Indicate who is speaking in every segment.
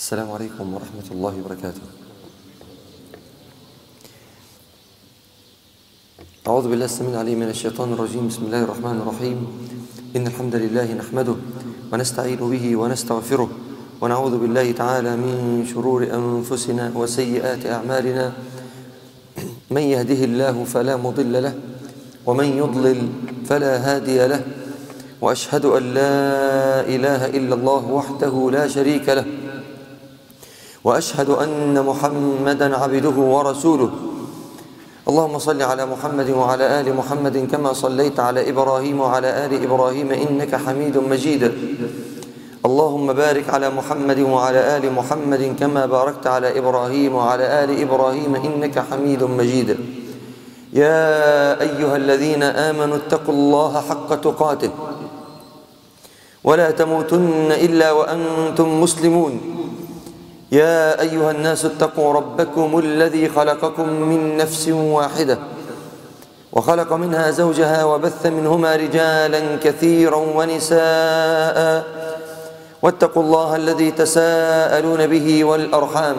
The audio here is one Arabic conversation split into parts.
Speaker 1: السلام عليكم ورحمة الله وبركاته. أعوذ بالله السميع العليم من الشيطان الرجيم. بسم الله الرحمن الرحيم. إن الحمد لله نحمده ونستعين به ونستغفره ونعوذ بالله تعالى من شرور أنفسنا وسيئات أعمالنا. من يهده الله فلا مضل له ومن يضلل فلا هادي له، وأشهد أن لا إله إلا الله وحده لا شريك له، وأشهد أن محمدا عبده ورسوله. اللهم صل على محمد وعلى آل محمد كما صليت على إبراهيم وعلى آل إبراهيم إنك حميد مجيد. اللهم بارك على محمد وعلى آل محمد كما باركت على إبراهيم وعلى آل إبراهيم إنك حميد مجيد. يا أيها الذين آمنوا اتقوا الله حق تقاته ولا تموتن إلا وأنتم مسلمون. يا أيها الناس اتقوا ربكم الذي خلقكم من نفس واحدة وخلق منها زوجها وبث منهما رجالا كثيرا ونساء، واتقوا الله الذي تساءلون به والأرحام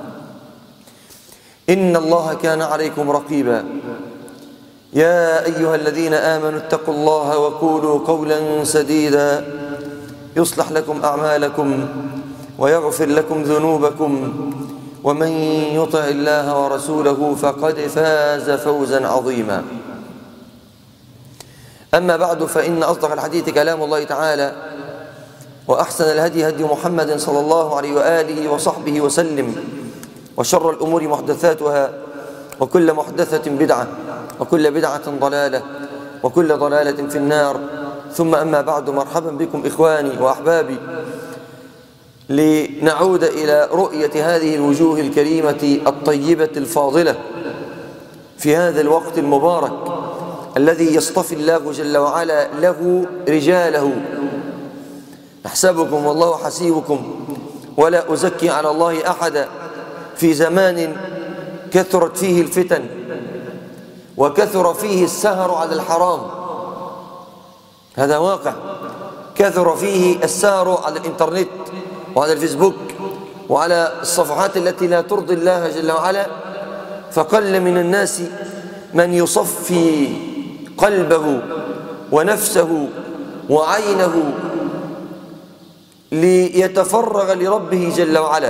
Speaker 1: إن الله كان عليكم رقيبا. يا أيها الذين آمنوا اتقوا الله وقولوا قولا سديدا يصلح لكم أعمالكم ويغفر لكم ذنوبكم، ومن يطع الله ورسوله فقد فاز فوزا عظيما. أما بعد، فإن أصدق الحديث كلام الله تعالى، وأحسن الهدي هدي محمد صلى الله عليه وآله وصحبه وسلم، وشر الأمور محدثاتها، وكل محدثة بدعة، وكل بدعة ضلالة، وكل ضلالة في النار. ثم أما بعد، مرحبا بكم إخواني وأحبابي، لنعود إلى رؤية هذه الوجوه الكريمة الطيبة الفاضلة في هذا الوقت المبارك الذي يصطفي الله جل وعلا له رجاله. أحسبكم والله حسيبكم ولا أزكي على الله أحدا، في زمان كثرت فيه الفتن وكثر فيه السهر على الحرام. هذا واقع، كثر فيه السهر على الإنترنت وعلى الفيسبوك وعلى الصفحات التي لا ترضي الله جل وعلا، فقل من الناس من يصفي قلبه ونفسه وعينه ليتفرغ لربه جل وعلا.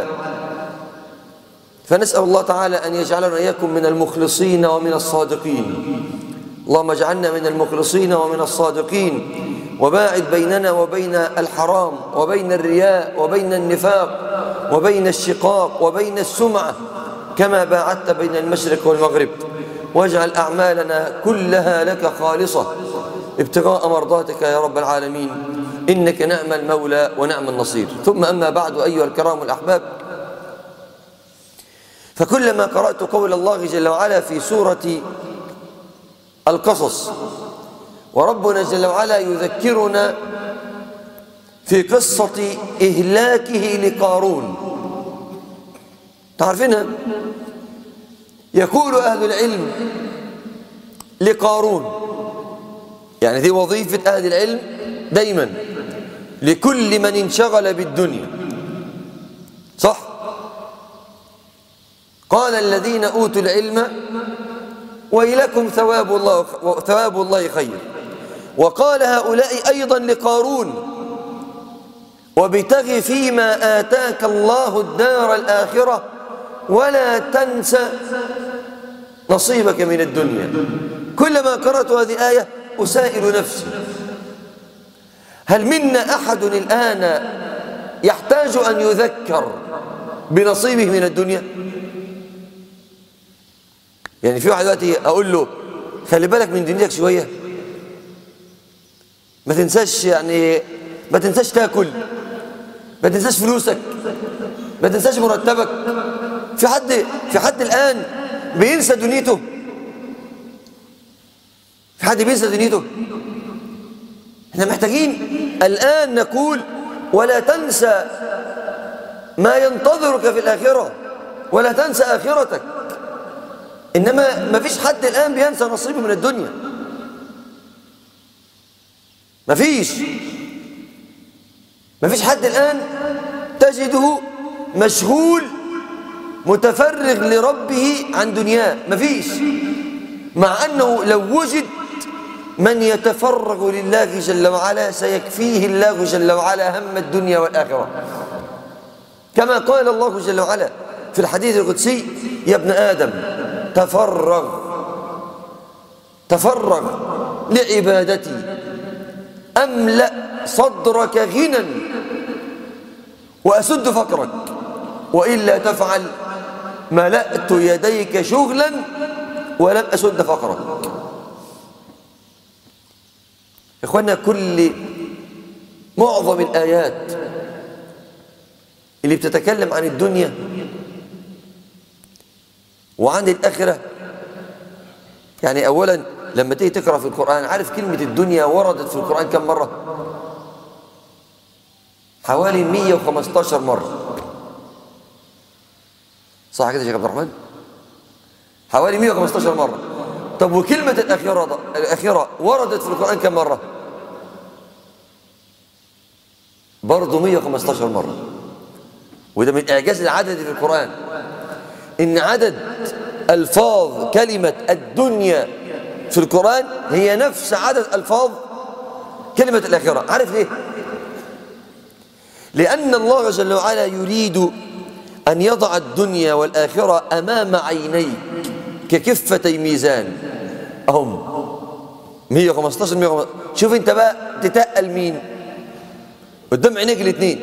Speaker 1: فنسأل الله تعالى أن يجعلنا إياكم من المخلصين ومن الصادقين. اللهم اجعلنا من المخلصين ومن الصادقين، وباعد بيننا وبين الحرام وبين الرياء وبين النفاق وبين الشقاق وبين السمعة كما باعدت بين المشرق والمغرب، واجعل أعمالنا كلها لك خالصة ابتغاء مرضاتك يا رب العالمين، إنك نعم المولى ونعم النصير. ثم أما بعد، أيها الكرام الأحباب، فكلما قرأت قول الله جل وعلا في سورة القصص، وربنا جل وعلا يذكرنا في قصة إهلاكه لقارون، تعرفينها؟ يقول أهل العلم لقارون، يعني دي وظيفة أهل العلم دايما لكل من انشغل بالدنيا، صح؟ قال الذين أوتوا العلم ويلكم ثواب الله خير. وقال هؤلاء أيضا لقارون: وابتغ فيما آتاك الله الدار الآخرة ولا تنس نصيبك من الدنيا. كلما قرأت هذه الآية أسائل نفسي: هل منا أحد الآن يحتاج أن يذكر بنصيبه من الدنيا؟ يعني في واحد دلوقتي أقول له خلي بالك من دنيتك شوية، ما تنساش، يعني ما تنساش تاكل، ما تنساش فلوسك، ما تنساش مرتبك. في حد الآن بينسى دنيته؟ في حد بينسى دنيته؟ احنا محتاجين الآن نقول: ولا تنسى ما ينتظرك في الآخرة، ولا تنسى آخرتك. إنما ما فيش حد الآن بينسى نصيبه من الدنيا، ما فيش حد الآن تجده مشغول متفرغ لربه عن دنياه، مفيش، مع أنه لو وجد من يتفرغ لله جل وعلا سيكفيه الله جل وعلا هم الدنيا والآخرة، كما قال الله جل وعلا في الحديث القدسي: يا ابن آدم تفرغ لعبادتي أملأ صدرك غنى وأسد فقرك، وإلا تفعل ملأت يديك شغلا ولم أسد فقرك. إخوانا، معظم الآيات اللي بتتكلم عن الدنيا وعن الآخرة، يعني أولا لما تيجي تقرأ في القرآن، عارف كلمة الدنيا وردت في القرآن كم مرة؟ حوالي 115 مرة، صح كده يا شيخ عبد الرحمن؟ حوالي 115 مرة. طب وكلمة الآخرة وردت في القرآن كم مرة؟ برضه 115 مرة. وده من إعجاز العدد في القرآن، إن عدد ألفاظ كلمة الدنيا في القرآن هي نفس عدد ألفاظ كلمة الآخرة. عارف ليه؟ لأن الله جل وعلا يريد أن يضع الدنيا والآخرة أمام عينيك ككفتي ميزان. أهم 115. شوف أنت بقى تتقل مين قدام عينيك الاثنين،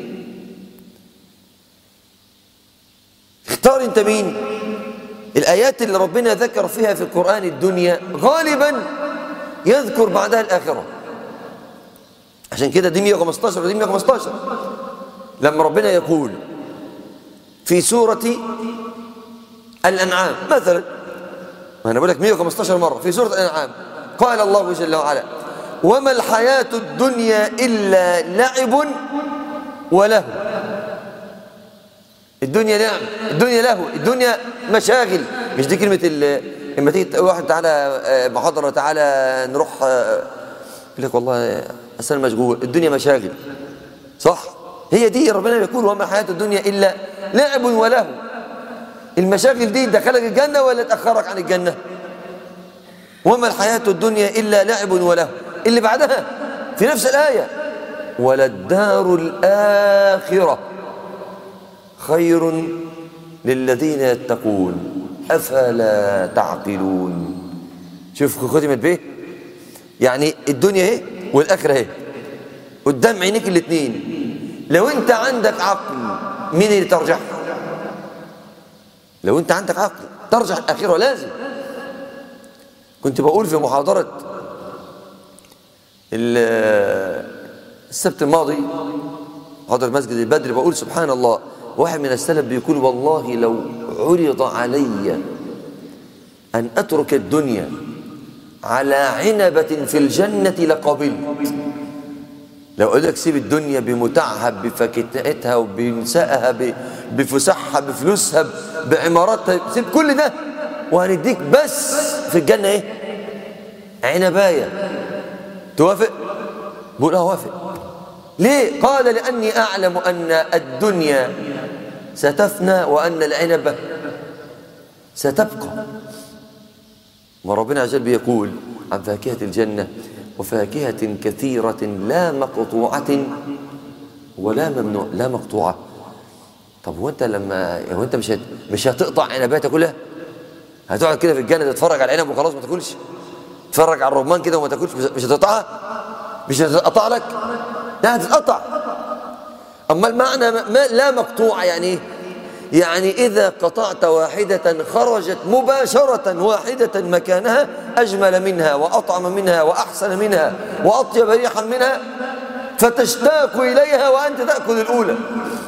Speaker 1: اختار أنت مين. الآيات اللي ربنا ذكر فيها في القرآن الدنيا غالبا يذكر بعدها الآخرة، عشان كده دي 115 ودي 115. لما ربنا يقول في سورة الأنعام مثلا، ما أنا بقول لك 115 مرة في سورة الأنعام، قال الله جل وعلا: وما الحياة الدنيا إلا لعب ولهو. الدنيا لعب، الدنيا لهو، الدنيا مشاغل. مش دي كلمة لما تيجي واحد تعالى محاضرة، تعالى نروح، يقول لك والله أصل أنا مشغول، الدنيا مشاغل، صح؟ هي دي ربنا يقول: وما الحياة الدنيا إلا لعب ولهو. المشاغل دي دخلك الجنة ولا تأخرك عن الجنة؟ وما الحياة الدنيا إلا لعب ولهو. اللي بعدها في نفس الآية: وللدار الآخرة خير للذين يتقون أفلا تعقلون. شوف ختمت بيه، يعني الدنيا اهي والآخرة اهي قدام عينيك الاثنين. لو انت عندك عقل مين اللي ترجح؟ لو انت عندك عقل ترجح الآخرة لازم. كنت بقول في محاضرة السبت الماضي، محاضرة مسجد البدر، بقول سبحان الله، واحد من السلف بيقول: والله لو عرض علي أن أترك الدنيا على عنبة في الجنة لقبلت. لو قلت لك سيب الدنيا بمتعها بفاكهتها وبنسائها بفسحها بفلوسها بعماراتها، سيب كل ده وهنديك بس في الجنة ايه؟ عنباية، توافق؟ بقول وافق. ليه؟ قال: لأني أعلم أن الدنيا ستفنى وأن العنبة ستبقى. وربنا عز وجل يقول عن فاكهة الجنة: وفاكهة كثيرة لا مقطوعة ولا ممنوع. لا مقطوعة. طب وانت وانت مش هتقطع عنباتها كلها؟ هتقعد كده في الجنة تتفرج على العنب وخلاص ما تاكلش؟ تتفرج على الرمان كده وما تاكلش؟ مش هتقطعها؟ مش هتقطع لك؟ لا، هتتقطع. اما المعنى لا مقطوعة يعني ايه؟ يعني إذا قطعت واحدة خرجت مباشرة واحدة مكانها أجمل منها وأطعم منها وأحسن منها وأطيب ريحا منها، فتشتاق إليها وأنت تأكل الأولى.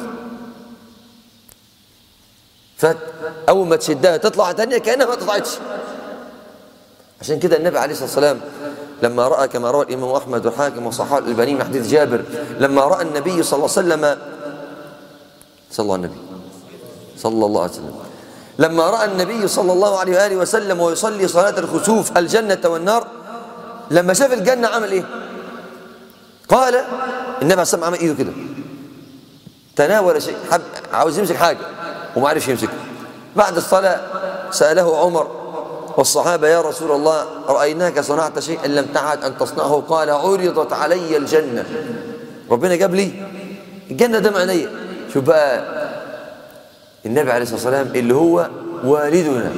Speaker 1: فأول ما تشدها تطلع ثانية كأنها ما تطلعتش. عشان كده النبي عليه الصلاة والسلام لما رأى، كما روى الإمام أحمد والحاكم وصححه الألباني من حديث جابر، لما رأى النبي صلى الله عليه وسلم، صلى الله عليه وسلم، لما رأى النبي صلى الله عليه وآله وسلم ويصلي صلاة الخسوف الجنة والنار، لما شاف الجنة عمل ايه؟ قال النبي عليه الصلاة والسلام عمل ايده كده، تناول شيء، عاوز يمسك حاجة وما عرفش يمسكها. بعد الصلاة سأله عمر والصحابة: يا رسول الله رأيناك صنعت شيئا لم تعد أن تصنعه. قال: عرضت علي الجنة. ربنا جاب لي الجنة ده معنية. شوف بقى النبي عليه الصلاة والسلام اللي هو والدنا،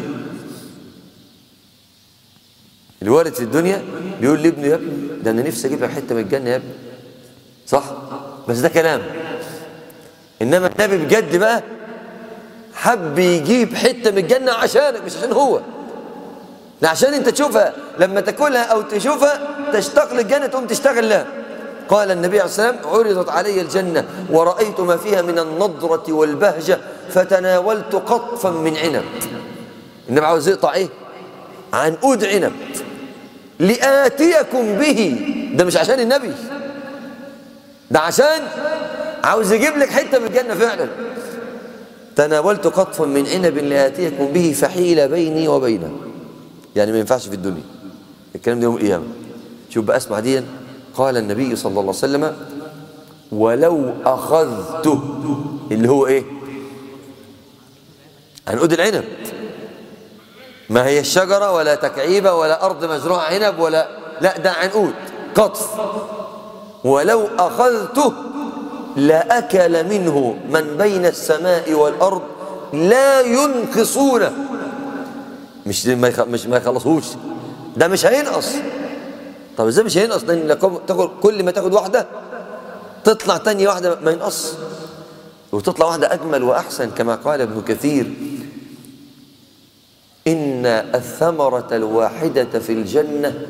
Speaker 1: الوالد في الدنيا بيقول لابنه: يا ابني ده أنا نفسي أجيب لك حتة من الجنة يا ابني، صح؟ بس ده كلام. إنما النبي بجد بقى حب يجيب حتة من الجنة عشانك، مش عشان هو، لا عشان انت تشوفها لما تاكلها او تشوفها تشتاق للجنة تقوم تشتغل لها. قال النبي عليه الصلاة والسلام: عرضت علي الجنة ورأيت ما فيها من النضرة والبهجة فتناولت قطفا من عنب. النبي عاوز يقطع ايه؟ عنقود عنب لآتيكم به. ده مش عشان النبي، ده عشان عاوز يجيب لك حتة من الجنة فعلا. تناولت قطفا من عنب لآتيكم به فحيل بيني وبينه. يعني ما ينفعش في الدنيا الكلام ده يوم القيامة. شوف بقى اسمع دي. قال النبي صلى الله عليه وسلم: ولو أخذته، اللي هو ايه؟ عنقود العنب، ما هي الشجرة ولا تكعيبة ولا أرض مزروعة عنب ولا، لا ده عنقود قطف. ولو أخذته لأكل منه من بين السماء والأرض لا ينقصونه. مش ما يخلصوش، ده مش هينقص. طب ازاي مش هينقص؟ لان كل ما تاخد واحده تطلع تاني واحده ما ينقص، وتطلع واحده اجمل واحسن. كما قال ابن كثير: ان الثمره الواحده في الجنه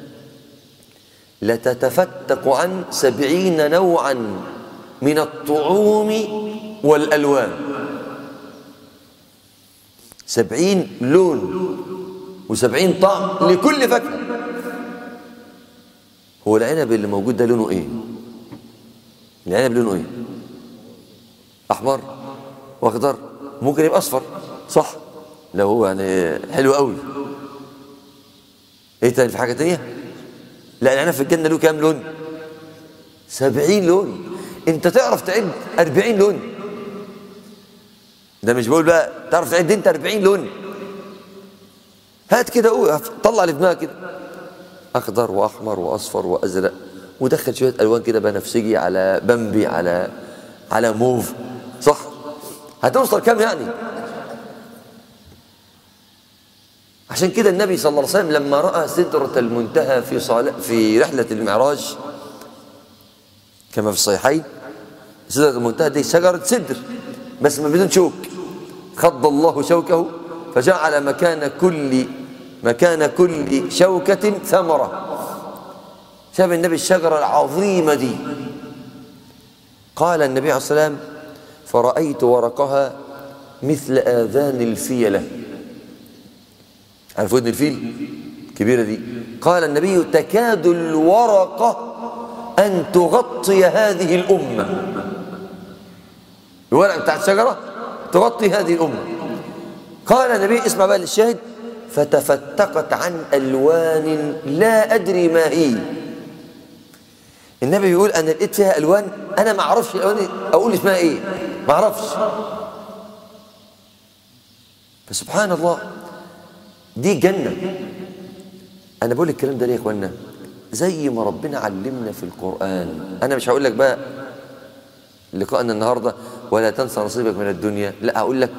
Speaker 1: لتتفتق عن 70 نوعا من الطعوم والالوان. 70 لون و70 طعم لكل فاكهة. هو العنب اللي موجود ده لونه ايه؟ العنب لونه ايه؟ احمر واخضر، ممكن يبقى اصفر، صح؟ لو هو يعني حلو قوي. ايه تاني؟ في حاجة تانية؟ لا العنب في الجنة له كام لون؟ 70 لون. انت تعرف تعد 40 لون؟ ده مش بقول بقى تعرف تعد انت 40 لون؟ هات كده طلع اللي في دماغك كده: اخضر واحمر واصفر وازرق، ودخل شويه الوان كده، بنفسجي على بمبي على موف، صح؟ هتوصل كام يعني؟ عشان كده النبي صلى الله عليه وسلم لما راى سدرة المنتهى في رحله المعراج كما في الصحيحين، سدرة المنتهى دي شجره سدر بس ما بدون شوك، خض الله شوكه فجعل مكان كل شوكة ثمرة. شاف النبي الشجرة العظيمة دي. قال النبي عليه الصلاة والسلام: فرأيت ورقها مثل آذان الفيلة. عارف ودن الفيل كبيرة دي؟ قال النبي: تكاد الورقة أن تغطي هذه الأمة. الورقة بتاعت الشجرة تغطي هذه الأمة. قال النبي، اسمع بقى للشاهد: فتفتقت عن ألوان لا أدري ما هي. النبي بيقول: أنا لقيت فيها ألوان أنا ما أعرفش الألوان أقول اسمها إيه، ما أعرفش. فسبحان الله، دي جنة. أنا بقول الكلام ده ليه يا إخوانا؟ زي ما ربنا علمنا في القرآن. أنا مش هقول لك بقى لقاءنا النهاردة ولا تنسى نصيبك من الدنيا، لا هقول لك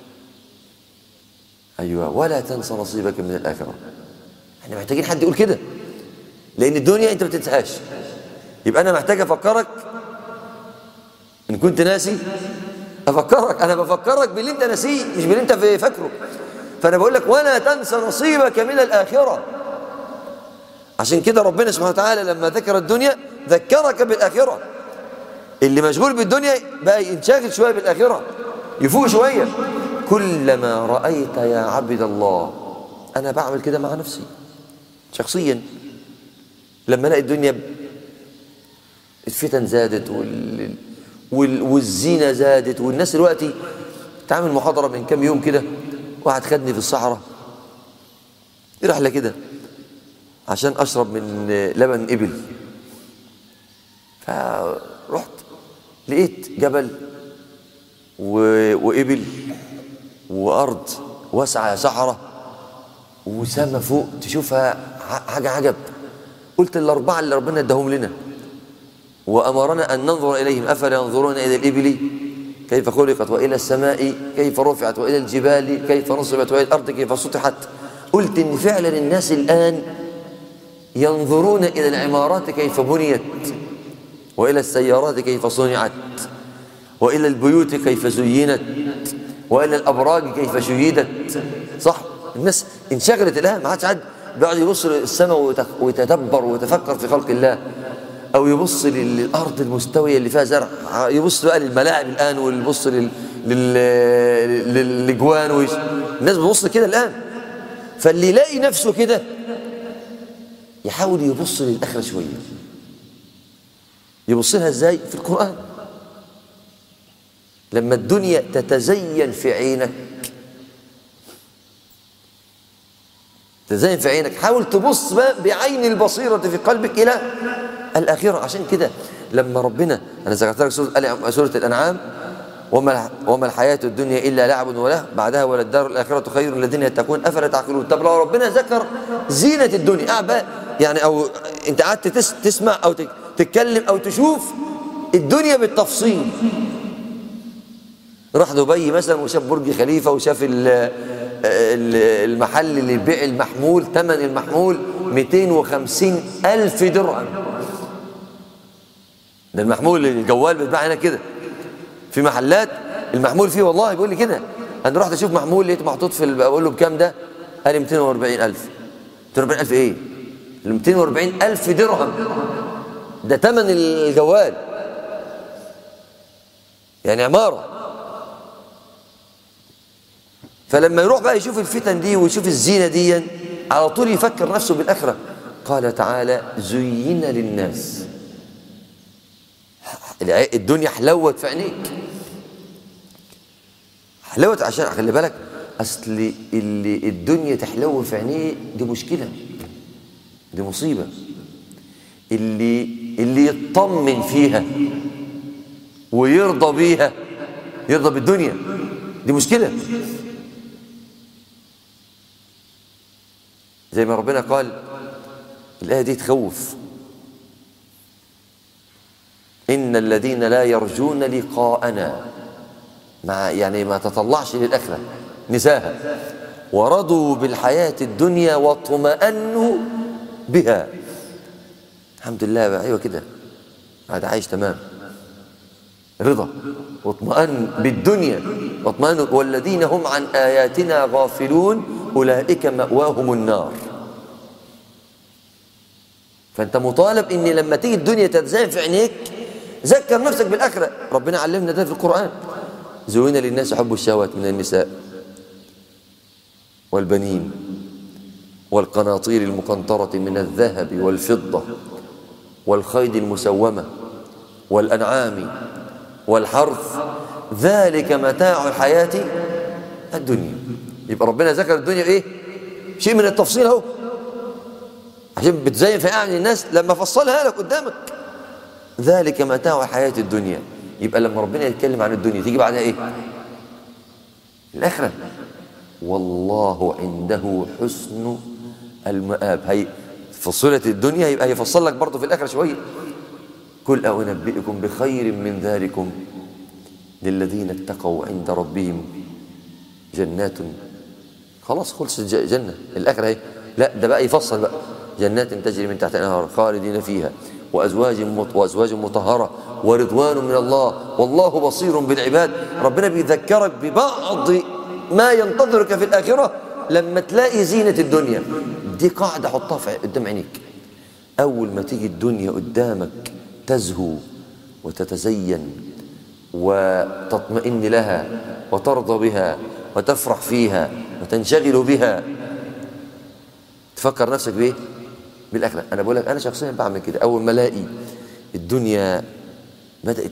Speaker 1: أيوة ولا تنسى نصيبك من الآخرة. احنا محتاجين حد يقول كده، لأن الدنيا أنت ما تنساهاش. يبقى أنا محتاج أفكرك، إن كنت ناسي أفكرك. أنا بفكرك باللي أنت ناسيه مش باللي أنت فاكره. فأنا بقول لك ولا تنسى نصيبك من الآخرة. عشان كده ربنا سبحانه وتعالى لما ذكر الدنيا ذكرك بالآخرة. اللي مشغول بالدنيا بقى ينشغل شوية بالآخرة، يفوق شوية. كلما رأيت يا عبد الله، أنا بعمل كده مع نفسي شخصيا، لما الاقي الدنيا الفتن زادت والزينة زادت، والناس دلوقتي تعمل محاضرة من كام يوم كده، واحد خدني في الصحراء رحلة كده عشان أشرب من لبن إبل. فرحت لقيت جبل وإبل وأرض واسعة صحراء وسما فوق تشوفها حاجة عجب. قلت الأربعة اللي ربنا اداهم لنا وأمرنا أن ننظر إليهم، أفلا ينظرون إلى الإبل كيف خلقت، وإلى السماء كيف رفعت، وإلى الجبال كيف نصبت، وإلى الأرض كيف سطحت. قلت إن فعلا الناس الآن ينظرون إلى العمارات كيف بنيت، وإلى السيارات كيف صنعت، وإلى البيوت كيف زينت، وإلى الأبراج كيف شيدت. صح؟ الناس انشغلت الآن، ما عادش حد بيقعد يبص للسماء ويتدبر ويتفكر في خلق الله، أو يبص للأرض المستوية اللي فيها زرع، يبص بقى للملاعب الآن، ويبص للجوان الناس بتبص كده الآن. فاللي يلاقي نفسه كده يحاول يبص للآخرة شوية. يبص لها ازاي؟ في القرآن. لما الدنيا تتزين في عينك، تزين في عينك، حاول تبص بقى بعين البصيرة في قلبك إلى الآخرة. عشان كده لما ربنا، أنا ذكرت لك سورة الأنعام، وما الحياة الدنيا إلا لعب وله، بعدها وللدار الآخرة خير الذين يتقون أفلا تعقلون. طب لو ربنا ذكر زينة الدنيا يعني، أو أنت قعدت تسمع أو تتكلم أو تشوف الدنيا بالتفصيل، راح دبي مثلا وشاف برج خليفة وشاف المحل اللي بيع المحمول، ثمن المحمول 250,000 درهم. ده المحمول الجوال بيتباع هنا كده في محلات، المحمول فيه والله بيقول لي كده. انا رحت اشوف محمول لقيته محطوط بقول له بكام ده؟ قال لي 240,000. 240,000 ايه؟ 240,000 درهم، ده ثمن الجوال، يعني عمارة. فلما يروح بقى يشوف الفتن دي ويشوف الزينة دي، على طول يفكر نفسه بالآخرة. قال تعالى: زين للناس. الدنيا حلوت في عينيك، حلوت. عشان خلي بالك، اصل اللي الدنيا تحلو في عينيه دي مشكلة، دي مصيبة. اللي يطمن فيها ويرضى بيها، يرضى بالدنيا، دي مشكلة. زي ما ربنا قال، الآية دي تخوف: إن الذين لا يرجون لقاءنا، يعني ما تطلعش للآخرة، نساها، ورضوا بالحياة الدنيا واطمأنوا بها. الحمد لله بقى، أيوة كده، هذا عايش تمام، رضا واطمأن بالدنيا واطمأنوا. والذين هم عن آياتنا غافلون أولئك مأواهم النار. فأنت مطالب إن لما تيجي الدنيا تتزين في عينيك، ذكر نفسك بالآخرة. ربنا علمنا ده في القرآن: زين للناس حب الشهوات من النساء والبنين والقناطير المقنطرة من الذهب والفضة والخيل المسومة والأنعام والحرث، ذلك متاع الحياة الدنيا. يبقى ربنا ذكر الدنيا إيه؟ شيء من التفصيل أهو، عشان بتزين في أعين الناس. لما فصلها لك قدامك، ذلك متاع الحياة الدنيا. يبقى لما ربنا يتكلم عن الدنيا تيجي بعدها إيه؟ الآخرة. والله عنده حسن المآب. هي فصلت الدنيا، يبقى هيفصل لك برضه في الآخرة شوية. قل أنبئكم بخير من ذلكم للذين اتقوا عند ربهم جنات. خلاص خلصت جنة الآخرة اهي. لا، ده بقى يفصل بقى: جنات تجري من تحتها الأنهار خالدين فيها، وأزواج مطهرة، ورضوان من الله، والله بصير بالعباد. ربنا بيذكرك ببعض ما ينتظرك في الآخرة لما تلاقي زينة الدنيا. دي قاعدة حطها قدام عينيك. أول ما تيجي الدنيا قدامك تزهو وتتزين وتطمئن لها وترضى بها وتفرح فيها وتنشغل بها، تفكر نفسك بإيه؟ بالآخرة. أنا بقول لك، أنا شخصيا بعمل كده. أول ما ألاقي الدنيا بدأت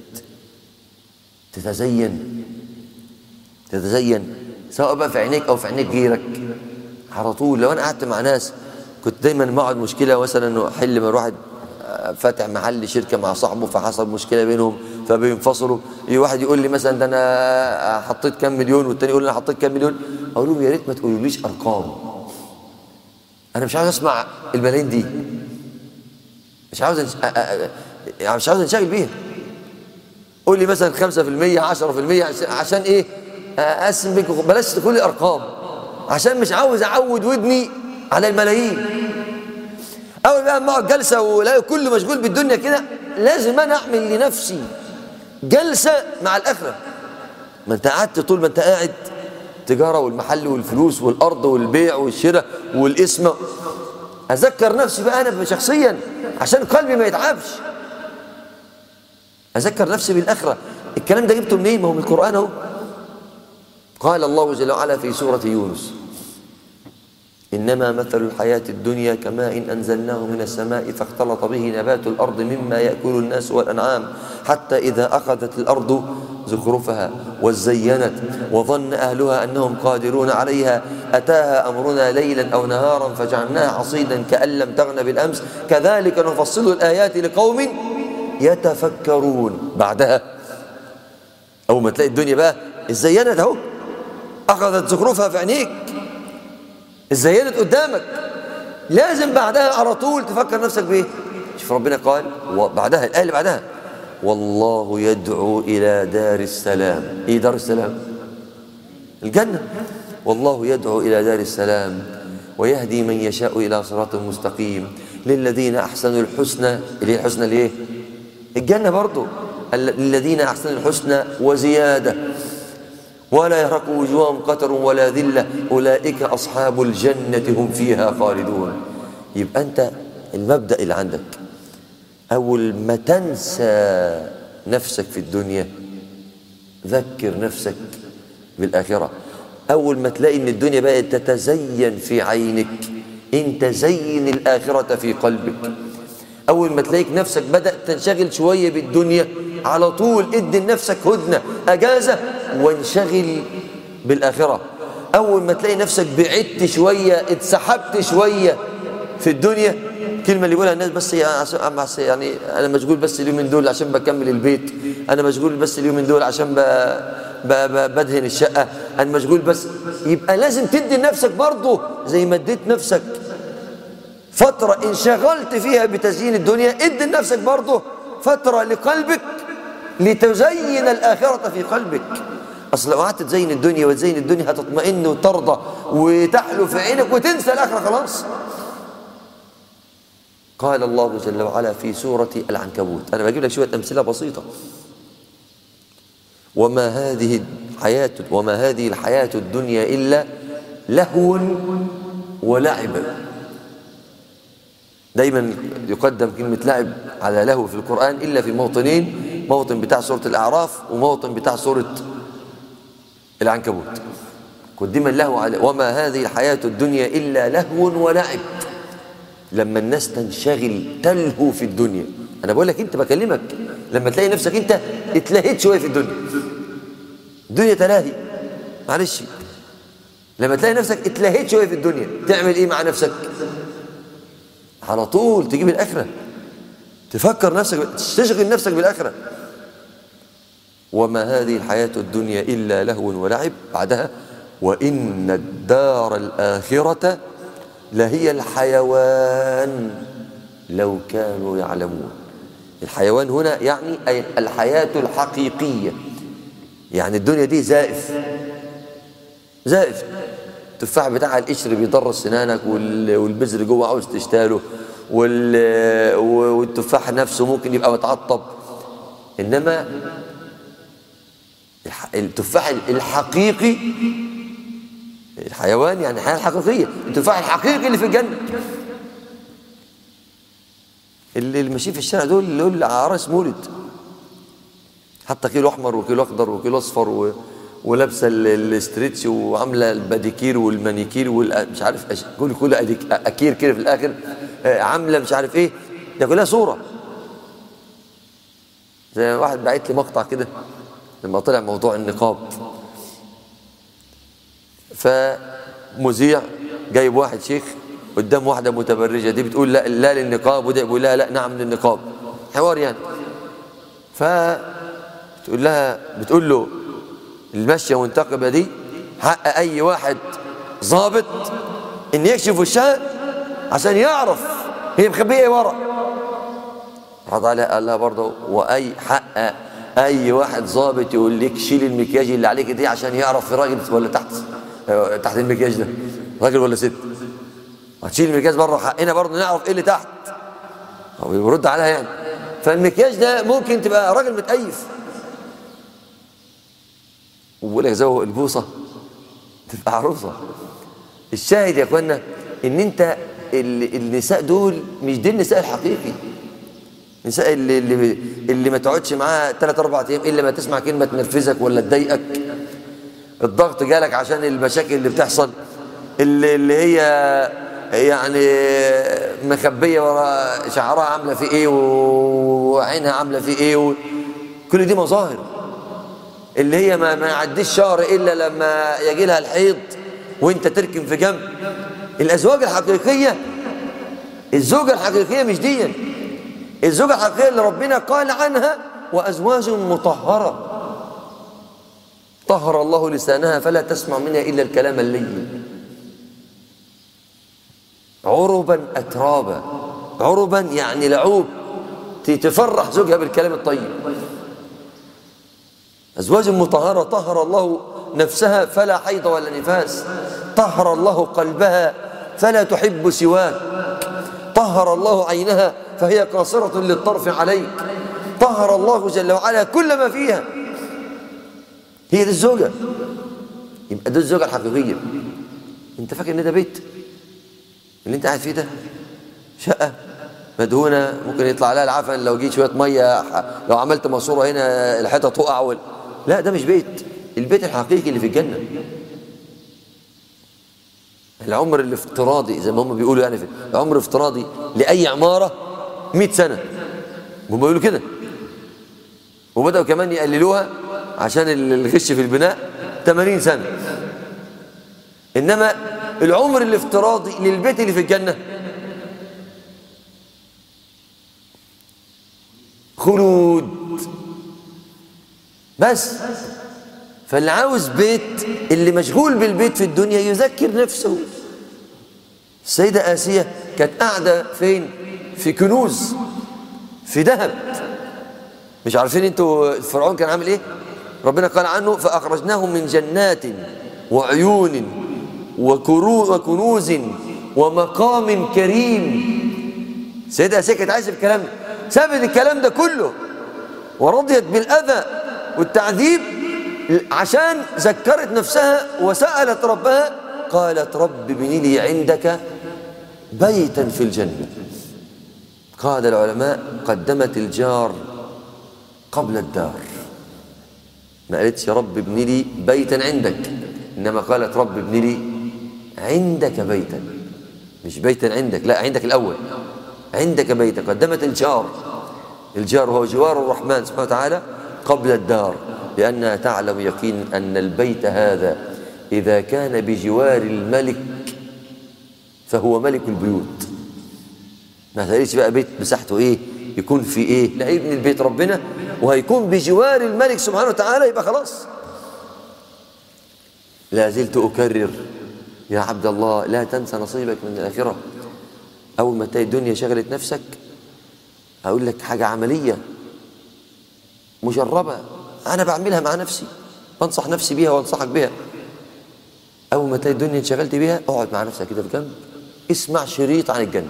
Speaker 1: تتزين سواء بقى في عينيك أو في عينيك غيرك، على طول. لو أنا قعدت مع ناس كنت دايما مقعد مشكلة، مثلا إنه حل من واحد فاتح محل شركة مع صاحبه، فحصل مشكلة بينهم، فبينفصلوا. واحد يقول لي مثلا ده انا حطيت كام مليون، والتاني يقول لي انا حطيت كام مليون. اقول لهم يا ريت ما تقولوليش ارقام، انا مش عاوز اسمع الملايين دي، مش عاوز انشغل بيها. قول لي مثلا 5% 10%، عشان ايه؟ اقسم بينكم. بلاش تقول لي ارقام، عشان مش عاوز اعود ودني على الملايين. اول بقى ما اقعد جلسه ولاقي كله مشغول بالدنيا كده، لازم انا اعمل لنفسي جلسه مع الاخره. ما انت قعدت طول ما انت قاعد تجاره والمحل والفلوس والارض والبيع والشراء والاسم. اذكر نفسي بقى انا شخصيا عشان قلبي ما يتعبش، اذكر نفسي بالاخره. الكلام ده جبته منين؟ ما هو من القران اهو. قال الله جل وعلا في سوره يونس: إنما مثل الحياة الدنيا كماء إن أنزلناه من السماء فاختلط به نبات الأرض مما يأكل الناس والأنعام حتى إذا أخذت الأرض زخرفها وزينت وظن أهلها أنهم قادرون عليها أتاها أمرنا ليلا أو نهارا فجعلناها حصيدا كأن لم تغن بالأمس كذلك نفصل الآيات لقوم يتفكرون. بعدها أول ما تلاقي الدنيا بقى زينت أهو، أخذت زخرفها في عينيك، ازينت قدامك، لازم بعدها على طول تفكر نفسك بايه؟ شوف ربنا قال وبعدها الايه اللي بعدها: والله يدعو الى دار السلام. ايه دار السلام؟ الجنه. والله يدعو الى دار السلام ويهدي من يشاء الى صراط مستقيم للذين احسنوا الحسنى. اللي هي الحسنى ليه؟ الجنه برضو. للذين احسنوا الحسنى وزياده ولا يرهق وجوههم قتر ولا ذلة أولئك أصحاب الجنة هم فيها خالدون. يبقى أنت المبدأ اللي عندك أول ما تنسى نفسك في الدنيا ذكر نفسك بالآخرة. أول ما تلاقي أن الدنيا بقت تتزين في عينك أنت زين الآخرة في قلبك. أول ما تلاقيك نفسك بدأت تنشغل شوية بالدنيا على طول ادي لنفسك هدنة أجازة وانشغل بالآخرة. أول ما تلاقي نفسك بعدت شوية اتسحبت شوية في الدنيا، كلمة اللي يقولها الناس بس يعني أنا مشغول بس اليومين دول عشان بكمل البيت، أنا مشغول بس اليومين دول عشان بدهن الشقة، أنا مشغول بس. يبقى لازم تدي لنفسك برضه زي ما اديت نفسك فترة انشغلت فيها بتزيين الدنيا، ادي لنفسك برضه فترة لقلبك لتزين الآخرة في قلبك. أصل لو قعدت تزين الدنيا وتزين الدنيا هتطمئن وترضى وتحلو في عينك وتنسى الآخرة خلاص. قال الله جل وعلا في سورة العنكبوت، أنا بجيب لك شوية أمثلة بسيطة: وما هذه الحياة الدنيا إلا لهو ولعب. دايما يقدم كلمة لعب على لهو في القرآن إلا في موطنين، موطن بتاع سورة الأعراف وموطن بتاع سورة العنكبوت. قدم اللهو على وما هذه الحياة الدنيا إلا لهو ولعب. لما الناس تنشغل تلهو في الدنيا، أنا بقول لك أنت بكلمك لما تلاقي نفسك أنت اتلهيت شوية في الدنيا تلاهي معلش. لما تلاقي نفسك اتلهيت شوية في الدنيا تعمل إيه مع نفسك؟ على طول تجيب الآخرة، تفكر نفسك، تشغل نفسك بالآخرة. وما هذه الحياة الدنيا إلا لهو ولعب. بعدها: وإن الدار الآخرة لهي الحيوان لو كانوا يعلمون. الحيوان هنا يعني أي الحياة الحقيقية، يعني الدنيا دي زائف. التفاح بتاع القشر بيضر سنانك والبذر جوه عاوز تشتاله والتفاح نفسه ممكن يبقى متعطب. إنما التفاح الحقيقي، الحيوان يعني الحياة الحقيقية، التفاح الحقيقي اللي في الجنة. اللي ماشيين في الشارع دول عراس مولد، حتى كيلو أحمر وكيلو أخضر وكيلو أصفر ولابسه الاستريتش وعامله الباديكير والمانيكير مش عارف كل اكير كده في الاخر، عامله مش عارف ايه، ده كلها صوره. زي واحد بعت لي مقطع كده لما طلع موضوع النقاب، فمذيع جايب واحد شيخ قدام واحده متبرجه، دي بتقول لا للنقاب، وده بيقول لا نعم للنقاب، حوار يعني. بتقول له المشية منتقبة دي حق أي واحد ضابط إن يكشف وشها عشان يعرف هي مخبية إيه ورا. رد عليها قال لها برضه وأي حق أي واحد ضابط يقول لك شيل المكياج اللي عليك دي عشان يعرف في راجل ولا تحت المكياج ده راجل ولا ست. هتشيل المكياج بره حقنا برضه نعرف إيه اللي تحت. هو بيرد عليها يعني. فالمكياج ده ممكن تبقى راجل متأيف وبقول لك زوق البوصة تبقى عروسة. الشاهد يا اخوانا ان انت النساء دول مش دي النساء الحقيقي. النساء اللي ما تقعدش معاها 3-4 ايام الا ما تسمع كلمه تنرفزك ولا تضايقك. الضغط جالك عشان المشاكل اللي بتحصل اللي هي يعني مخبيه ورا شعرها عامله في ايه وعينها عامله في ايه كل دي مظاهر. اللي هي ما يعديش شهر الا لما يجي لها الحيض وانت تركن في جنب. الازواج الحقيقيه الزوجه الحقيقيه مش دي. الزوجه الحقيقيه اللي ربنا قال عنها وازواج مطهره طهر الله لسانها فلا تسمع منها الا الكلام اللين عربا اترابا. عربا يعني لعوب تفرح زوجها بالكلام الطيب. أزواج مطهرة طهر الله نفسها فلا حيض ولا نفاس. طهر الله قلبها فلا تحب سواك. طهر الله عينها فهي قاصرة للطرف عليك. طهر الله جل وعلا كل ما فيها. هي دي الزوجة. يبقى دي الزوجة الحقيقية. انت فاكر ان ده بيت اللي انت قاعد فيه ده شقة مدهونة ممكن يطلع لها العفن لو جيت شوية مية لو عملت ماسورة هنا الحيطة تقع لا ده مش بيت. البيت الحقيقي اللي في الجنة. العمر الافتراضي زي ما هم بيقولوا يعني العمر الافتراضي لأي عمارة 100 سنة. هم بيقولوا كده وبدأوا كمان يقللوها عشان الغش في البناء 80 سنة. إنما العمر الافتراضي للبيت اللي في الجنة خلود بس. فاللي عاوز بيت اللي مشغول بالبيت في الدنيا يذكر نفسه. السيدة آسية كانت قاعدة فين؟ في كنوز في ذهب. مش عارفين انتوا فرعون كان عامل ايه؟ ربنا قال عنه فأخرجناهم من جنات وعيون وكنوز ومقام كريم. السيدة آسية كانت عايزة الكلام ده سابت الكلام ده كله ورضيت بالأذى والتعذيب عشان ذكرت نفسها وسألت ربها قالت رب ابن لي عندك بيتا في الجنة. قال العلماء قدمت الجار قبل الدار. ما قالتش يا رب ابن لي بيتا عندك إنما قالت رب ابن لي عندك بيتا. مش بيتا عندك لا عندك الأول عندك بيتا. قدمت الجار هو جوار الرحمن سبحانه وتعالى قبل الدار لأنها تعلم يقين أن البيت هذا إذا كان بجوار الملك فهو ملك البيوت. ما تقوليش بقى بيت مساحته إيه يكون في إيه لا يبني البيت ربنا وهيكون بجوار الملك سبحانه وتعالى يبقى خلاص. لا زلت أكرر يا عبد الله لا تنسى نصيبك من الآخرة. أول ما تلاقي الدنيا شغلت نفسك أقول لك حاجة عملية مجربة أنا بعملها مع نفسي بنصح نفسي بيها وانصحك بيها. أول ما تلاقي الدنيا انشغلت بيها اقعد مع نفسك كده في جنب اسمع شريط عن الجنة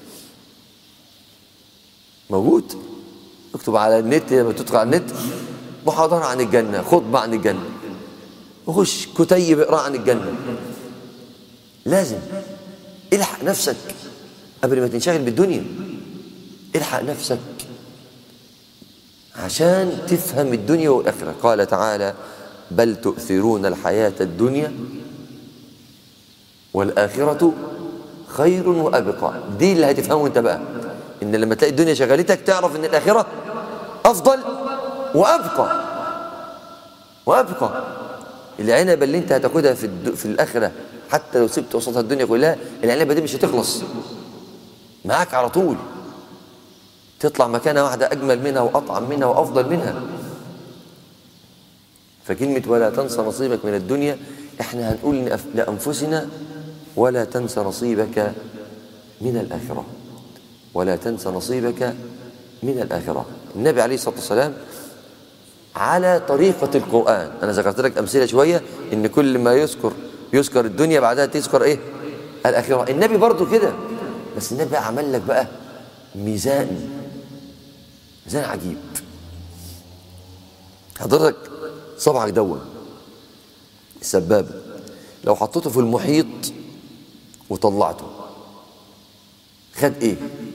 Speaker 1: موجود. اكتب على النت لما تدخل على النت محاضرة عن الجنة خطبة عن الجنة وخش كتيب اقرأ عن الجنة. لازم الحق نفسك قبل ما تنشغل بالدنيا. الحق نفسك عشان تفهم الدنيا والآخرة. قال تعالى بل تؤثرون الحياة الدنيا والآخرة خير وأبقى. دي اللي هتفهمه انت بقى ان لما تلاقي الدنيا شغلتك تعرف ان الآخرة أفضل وأبقى. العنبة اللي انت هتاخدها في الآخرة حتى لو سبت وسطها الدنيا كلها العنبة دي مش هتخلص معاك على طول. تطلع مكانها واحدة أجمل منها وأطعم منها وأفضل منها. فكلمة ولا تنسى نصيبك من الدنيا، احنا هنقول لأنفسنا ولا تنسى نصيبك من الآخرة، ولا تنسى نصيبك من الآخرة. النبي عليه الصلاة والسلام على طريقة القرآن، أنا ذكرت لك أمثلة شوية إن كل ما يذكر الدنيا بعدها تذكر إيه؟ الآخرة. النبي برضو كده، بس النبي عمل لك بقى ميزان عجيب. حضرتك صبعك دون السبابة لو حطيته في المحيط وطلعته خد ايه؟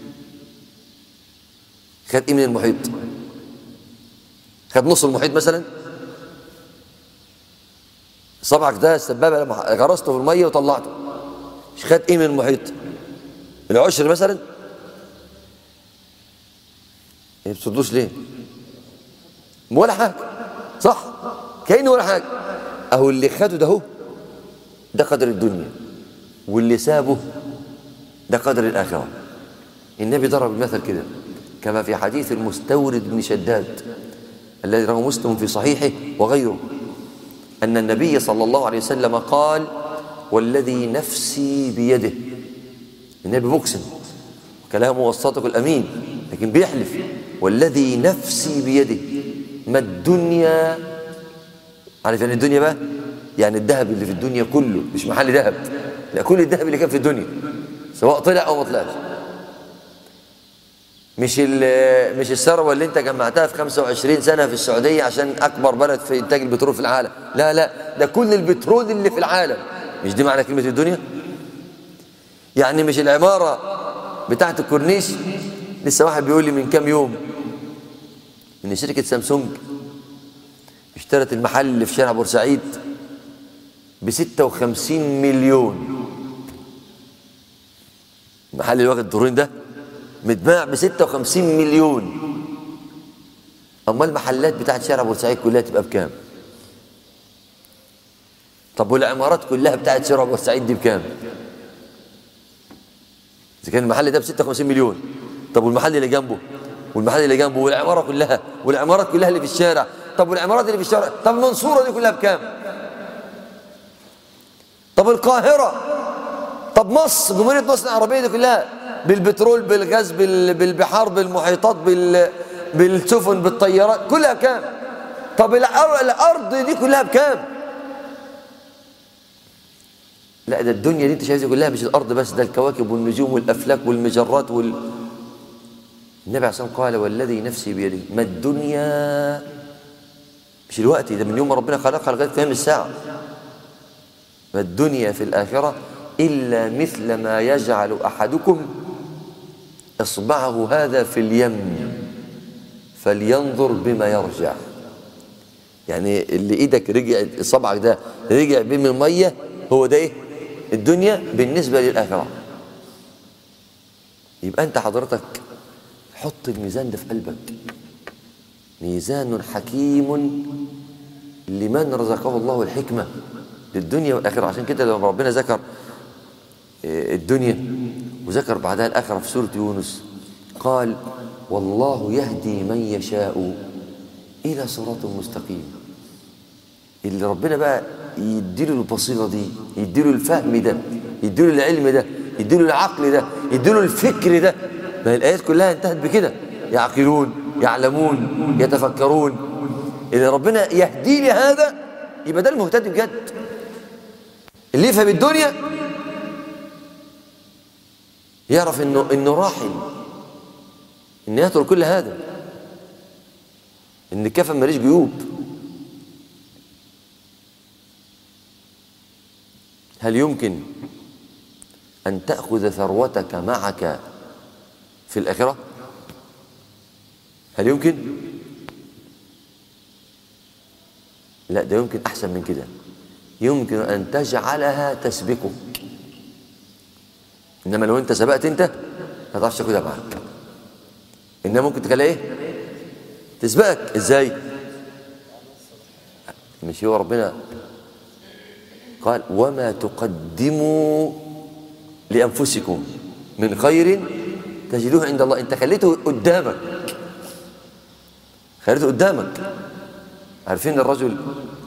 Speaker 1: خد ايه من المحيط؟ خد نص المحيط مثلا. صبعك ده السبابة لما غرسته في المية وطلعته مش خد ايه من المحيط؟ العشر مثلا. ما بتصدوش ليه؟ ولا حاجة، صح؟ كأنه ولا حاجة. اهو اللي خده ده، ده قدر الدنيا، واللي سابه ده قدر الآخرة. النبي ضرب المثل كده كما في حديث المستورد بن شداد الذي رواه مسلم في صحيحه وغيره، أن النبي صلى الله عليه وسلم قال: والذي نفسي بيده. النبي مقسم، كلامه الصادق الأمين، لكن بيحلف: والذي نفسي بيده ما الدنيا. عارف يعني الدنيا بقى؟ يعني الذهب اللي في الدنيا كله، مش محل ذهب، لا، كل الذهب اللي كان في الدنيا سواء طلع أو ما طلعش. مش الثروة اللي انت جمعتها في 25 سنة في السعودية عشان أكبر بلد في إنتاج البترول في العالم، لا لا، ده كل البترول اللي في العالم. مش دي معنى كلمة الدنيا؟ يعني مش العمارة بتاعت الكورنيش. لسه واحد بيقول لي من كام يوم إن شركة سامسونج اشترت المحل اللي في شارع بورسعيد ب56 مليون. المحل اللي واخد الدورين ده متباع ب56 مليون. أما المحلات بتاعت شارع بورسعيد كلها تبقى بكام؟ طب والعمارات كلها بتاعت شارع بورسعيد دي بكام؟ إذا كان المحل ده ب56 مليون، طب والمحل اللي جنبه والمحل اللي جنبه والعمارة كلها والعمارات كلها اللي في الشارع، طب والعمارات اللي في الشارع، طب المنصورة دي كلها بكام؟ طب القاهرة، طب مصر، جمهورية مصر العربية دي كلها بالبترول بالغاز بالبحار بالمحيطات بالسفن بالطيارات كلها بكام؟ طب الأرض دي كلها بكام؟ لا، ده الدنيا دي انت شايفها كلها، مش الأرض بس، ده الكواكب والنجوم والأفلاك والمجرات النبي عليه الصلاة والسلام قال: والذي نفسي بيده ما الدنيا، مش الوقت ده، من يوم ما ربنا خلقها لغاية قيام الساعة، ما الدنيا في الآخرة إلا مثل ما يجعل أحدكم إصبعه هذا في اليم فلينظر بما يرجع. يعني اللي إيدك رجع، صبعك ده رجع بيه من المية، هو ده إيه؟ الدنيا بالنسبة للآخرة. يبقى أنت حضرتك حط الميزان ده في قلبك، ميزان حكيم لمن رزقه الله الحكمة للدنيا والآخرة. عشان كده لما ربنا ذكر الدنيا وذكر بعدها الآخرة في سورة يونس قال: والله يهدي من يشاء إلى صراط مستقيم. اللي ربنا بقى يديله البصيرة دي، يديله الفهم ده، يديله العلم ده، يديله العقل ده، يديله الفكر ده. ما الآيات كلها انتهت بكده: يعقلون، يعلمون، يتفكرون. اللي ربنا يهدي لي هذا يبقى ده المهتدي بجد. اللي يفهم الدنيا يعرف انه راحل، انه يترك كل هذا، ان الكفن ماليش جيوب. هل يمكن ان تأخذ ثروتك معك في الآخرة؟ هل يمكن؟ لا، ده يمكن أحسن من كده. يمكن أن تجعلها تسبقك، إنما لو أنت سبقت أنت ما تعرفش تاخدها معك. إنما ممكن تخليها إيه؟ تسبقك. إزاي؟ مش هو ربنا قال: وما تقدموا لأنفسكم من خير تجدوه عند الله. أنت خليته قدامك، خليته قدامك. عارفين الرجل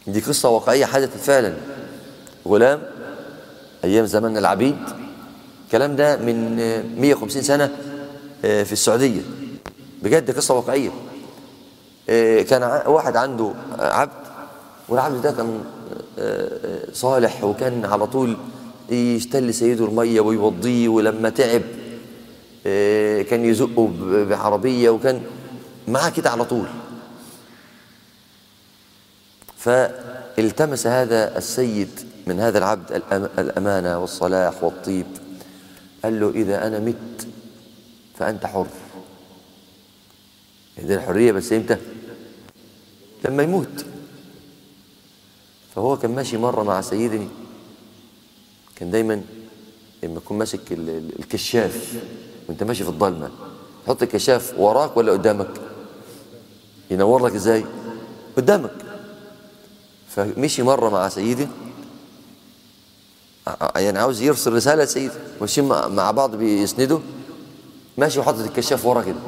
Speaker 1: دي قصة واقعية حدثت فعلا. غلام أيام زمن العبيد، الكلام ده من 150 سنة في السعودية، بجد قصة واقعية. كان واحد عنده عبد، والعبد ده كان صالح، وكان على طول يشتل سيده المية ويوضيه، ولما تعب كان يزقه بعربية، وكان معاه كده على طول. فالتمس هذا السيد من هذا العبد الأمانة والصلاح والطيب. قال له إذا أنا مت فأنت حر. دي الحرية بس إمتى؟ لما يموت. فهو كان ماشي مرة مع سيدني، كان دايما لما يكون ماسك الكشاف وانت ماشي في الظلمة، تحط الكشاف وراك ولا قدامك؟ ينور لك ازاي؟ قدامك. فمشي مرة مع سيدي، يعني عاوز يرسل رسالة لسيدي، ماشيين مع بعض بيسندوا، ماشي وحطت الكشاف ورا كده.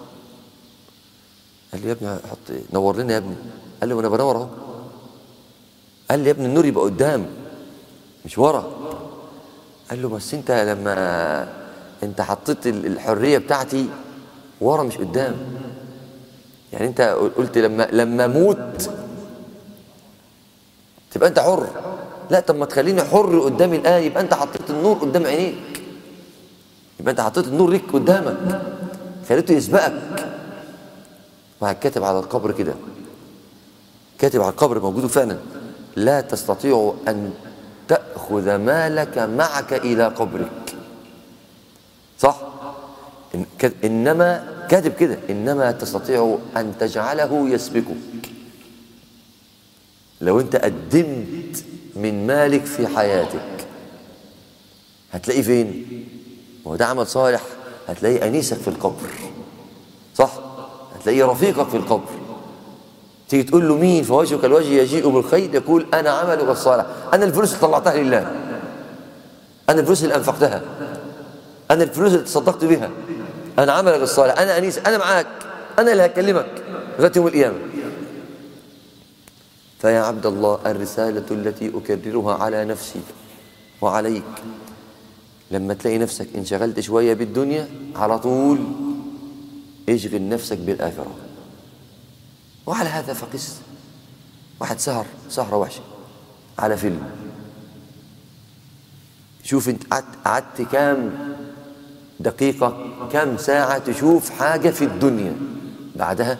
Speaker 1: قال لي يا ابني حط نور لنا يا ابني. قال لي وانا بنور اهو. قال لي يا ابني النور يبقى قدام مش ورا. قال له بس انت لما انت حطيت الحرية بتاعتي ورا مش قدام، يعني انت قلت لما اموت تبقى انت حر. لا، طب ما تخليني حر قدام الآية، يبقى انت حطيت النور قدام عينيك، يبقى انت حطيت النور ليك قدامك، خليته يسبقك. وهكتب على القبر كده، كاتب على القبر موجود فعلا: لا تستطيع أن تأخذ مالك معك إلى قبرك. صح؟ إنما كاتب كده: إنما تستطيع أن تجعله يسبقك. لو أنت قدمت من مالك في حياتك هتلاقيه فين؟ وهو ده عمل صالح، هتلاقيه أنيسك في القبر. صح؟ هتلاقيه رفيقك في القبر. تيجي تقول له مين؟ فوجهك الوجه يجيء بالخير، يقول أنا عملك الصالح، أنا الفلوس اللي طلعتها لله، أنا الفلوس اللي أنفقتها، أنا الفلوس اللي تصدقت بها، أنا عملك الصالح، أنا أنيس، أنا معاك، أنا اللي هكلمك لغاية يوم القيامة. فيا عبد الله، الرسالة التي أكررها على نفسي وعليك: لما تلاقي نفسك انشغلت شوية بالدنيا، على طول اشغل نفسك بالآخرة. وعلى هذا فقس. واحد سهرة وحشة على فيلم، شوف انت قعدت كام دقيقة، كام ساعة تشوف حاجة في الدنيا، بعدها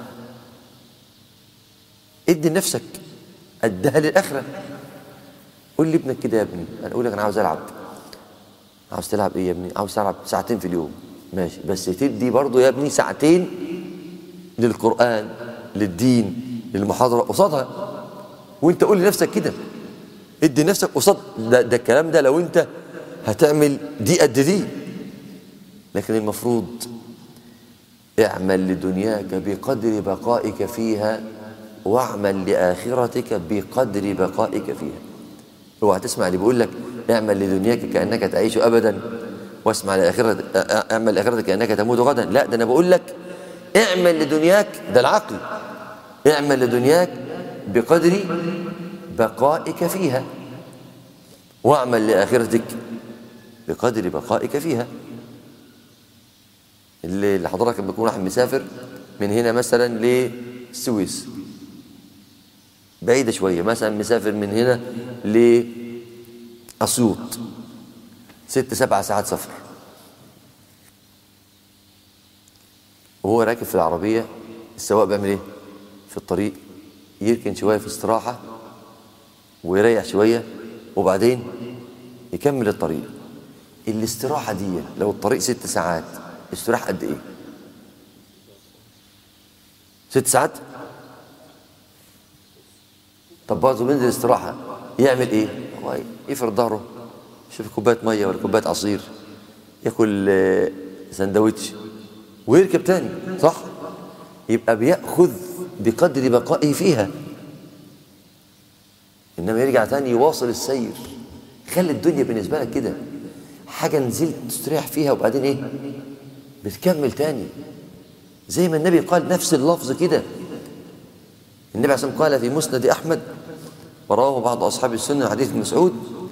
Speaker 1: ادي لنفسك ادها للآخرة. قول لي ابنك كده: يا ابني انا اقول لك انا عاوز العب. عاوز تلعب ايه يا ابني؟ عاوز تلعب ساعتين في اليوم، ماشي، بس تدي برضو يا ابني ساعتين للقرآن، للدين، للمحاضرة قصادها. وانت قول لنفسك كده، ادي نفسك قصاد ده الكلام ده لو انت هتعمل دي قد دي. لكن المفروض اعمل لدنياك بقدر بقائك فيها، واعمل لآخرتك بقدر بقائك فيها. اوعى تسمع اللي بيقول لك اعمل لدنياك كأنك تعيش أبدا، واسمع لآخرتك اعمل لآخرتك كأنك تموت غدا. لا، ده انا بقول لك اعمل لدنياك، ده العقل، اعمل لدنياك بقدر بقائك فيها، واعمل لآخرتك بقدر بقائك فيها. اللي حضرتك لما يكون واحد مسافر من هنا مثلا للسويس، بعيدة شوية، مثلا مسافر من هنا لأسيوط، 6-7 ساعات سفر، وهو راكب في العربية، السواق بيعمل ايه في الطريق؟ يركن شوية في استراحة ويريح شوية وبعدين يكمل الطريق. الاستراحة دي لو الطريق 6 ساعات، استراحة قد ايه؟ 6 ساعات. طب برضه بينزل استراحة يعمل ايه؟ هو يفرد ظهره، يشوف كوباية مية ولا كوباية عصير، ياكل سندوتش ويركب تاني. صح؟ يبقى بيأخذ بقدر بقائه فيها، إنما يرجع تاني يواصل السير. خلي الدنيا بالنسبة لك كده حاجة نزلت تستريح فيها وبعدين إيه؟ بتكمل تاني. زي ما النبي قال نفس اللفظ كده. النبي عليه الصلاة والسلام قال في مسند أحمد: ورواه بعض أصحاب السنة حديث ابن مسعود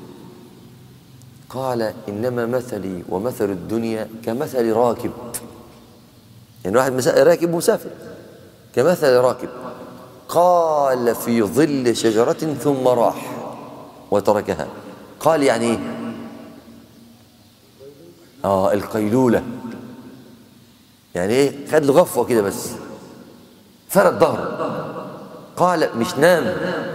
Speaker 1: قال إنما مثلي ومثل الدنيا كمثل راكب، يعني واحد راكب مسافر، كمثل راكب قال في ظل شجرة ثم راح وتركها. قال يعني ايه؟ القيلولة، يعني ايه؟ خد له غفوة كده بس، فرد ظهره. قال مش نام،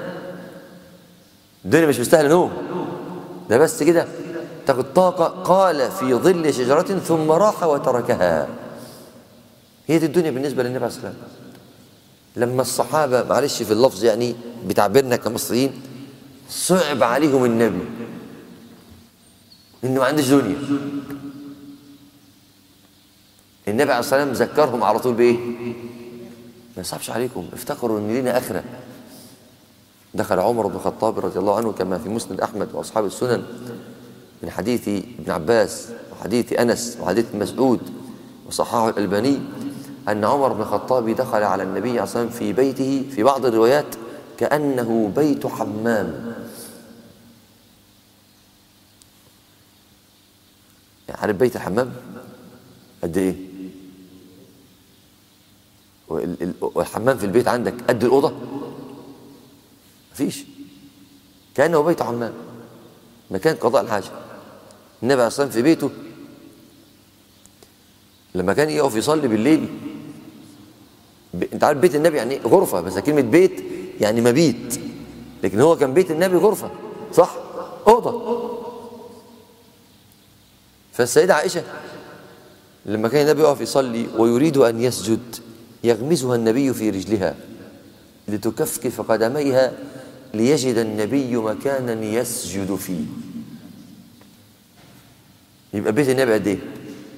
Speaker 1: الدنيا مش مستاهله نوم، ده بس كده تاخد طاقة. قال في ظل شجرة ثم راح وتركها. هي دي الدنيا بالنسبة للنبي عليه الصلاة والسلام. لما الصحابة، معلش في اللفظ يعني بتعبيرنا كمصريين، صعب عليهم النبي انه ما عندش دنيا، النبي عليه الصلاة والسلام ذكرهم على طول بايه؟ ما يصعبش عليكم، افتكروا ان لنا اخره. دخل عمر بن الخطاب رضي الله عنه كما في مسند احمد واصحاب السنن من حديث ابن عباس وحديث انس وحديث مسعود وصححه الالباني ان عمر بن الخطاب دخل على النبي عليه الصلاه والسلام في بيته، في بعض الروايات كانه بيت حمام. يعني عارف بيت الحمام قد ايه؟ والحمام في البيت عندك قد الاوضه؟ مفيش، كانه بيت حمام، مكان قضاء الحاجه. النبي عليه الصلاه والسلام في بيته لما كان يقف يصلي بالليل، انت عارف بيت النبي يعني غرفه، بس كلمه بيت يعني مبيت، لكن هو كان بيت النبي غرفه، صح؟ اوضه. فالسيده عائشه لما كان النبي يقف يصلي ويريد ان يسجد يغمزها النبي في رجلها لتكفكف قدميها ليجد النبي مكانا يسجد فيه. يبقى بيت النبي قد ايه؟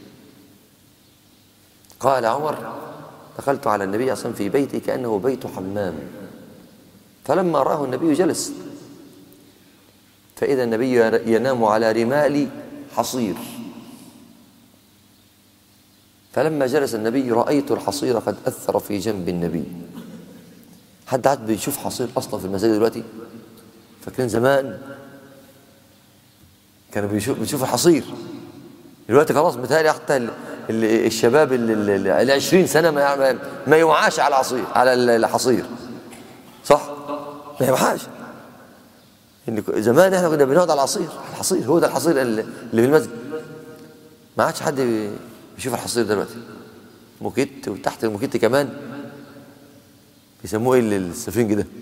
Speaker 1: قال عمر دخلت على النبي اصلا في بيتي كانه بيت حمام، فلما راه النبي جلس، فاذا النبي ينام على رمال حصير، فلما جلس النبي رايت الحصير قد اثر في جنب النبي. حد عاد بيشوف حصير اصلا في المساجد دلوقتي؟ فاكرين زمان كانوا بيشوفوا الحصير، دلوقتي خلاص متهيألي حتى الشباب اللي 20 سنه ما يوعاش على العصير، على الحصير، صح؟ ما يوعاش. زمان احنا كنا بنقعد على العصير، الحصير هو ده الحصير اللي في المسجد. ما عادش حد بيشوف الحصير دلوقتي. موكيت، وتحت الموكيت كمان بيسموه ايه السفنج ده؟